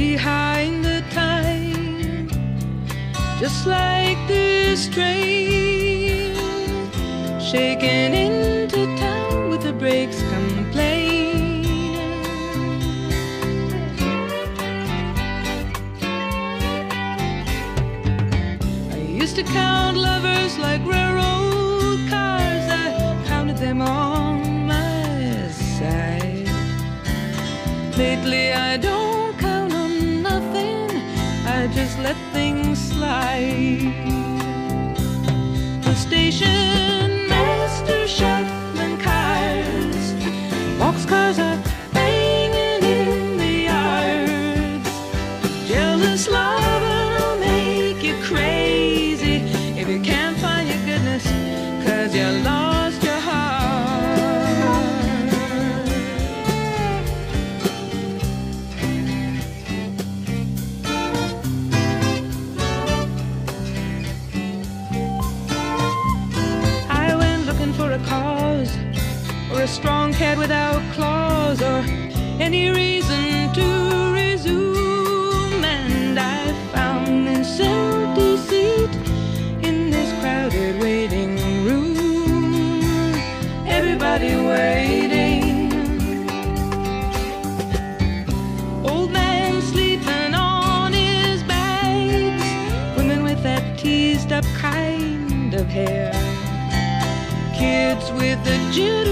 behind the time, just like this train shaking into town with the brakes complaining. I used to count lovers like railroad cars. I counted them on my side. Lately I don't count on nothing, I just let things slide. The station master shuffling cars, boxcars are banging in the yards. Jealous lover will make you crazy if you can't find your goodness, 'cause you lost your heart. For a cause, or a strong cat without claws, or any reason to resume, and I found this empty seat in this crowded waiting room. Everybody waiting, old man sleeping on his bags, women with that teased up kind of hair, kids with the juice